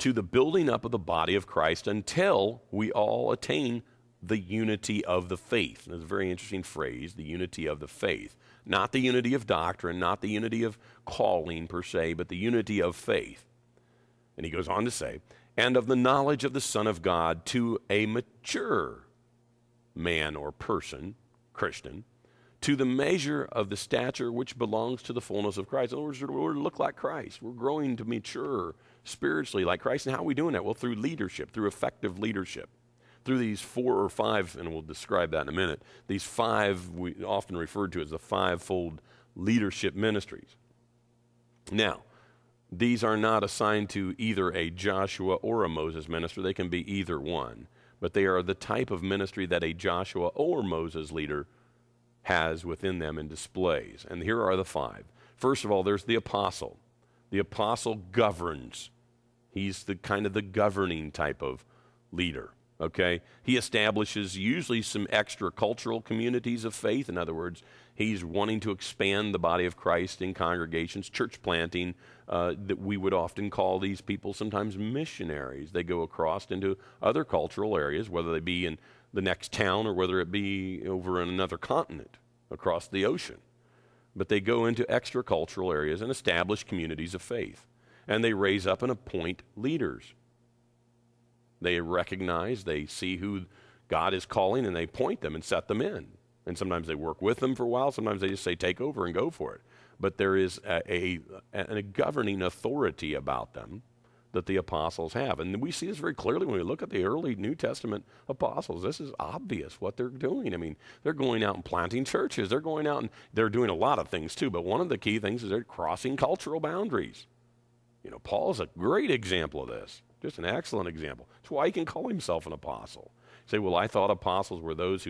to the building up of the body of Christ until we all attain the unity of the faith. That's a very interesting phrase, the unity of the faith. Not the unity of doctrine, not the unity of calling per se, but the unity of faith. And he goes on to say, and of the knowledge of the Son of God to a mature man or person, Christian, to the measure of the stature which belongs to the fullness of Christ. In other words, we're to look like Christ. We're growing to mature spiritually like Christ. And how are we doing that? Well, through leadership, through effective leadership. Through these 4 or 5, and we'll describe that in a minute, these 5 we often referred to as the 5-fold leadership ministries. Now, these are not assigned to either a Joshua or a Moses minister. They can be either one. But they are the type of ministry that a Joshua or Moses leader has within them and displays. And here are the 5. First of all, there's the apostle. The apostle governs. He's the kind of the governing type of leader. Okay? He establishes usually some extra cultural communities of faith. In other words, he's wanting to expand the body of Christ in congregations, church planting, that we would often call these people sometimes missionaries. They go across into other cultural areas, whether they be in the next town or whether it be over in another continent across the ocean. But they go into extra cultural areas and establish communities of faith. And they raise up and appoint leaders. They recognize, they see who God is calling, and they point them and set them in. And sometimes they work with them for a while. Sometimes they just say, take over and go for it. But there is a governing authority about them that the apostles have. And we see this very clearly when we look at the early New Testament apostles. This is obvious what they're doing. I mean, they're going out and planting churches. They're going out and they're doing a lot of things too. But one of the key things is they're crossing cultural boundaries. You know, Paul's a great example of this. Just an excellent example. That's why he can call himself an apostle. Say, well, I thought apostles were those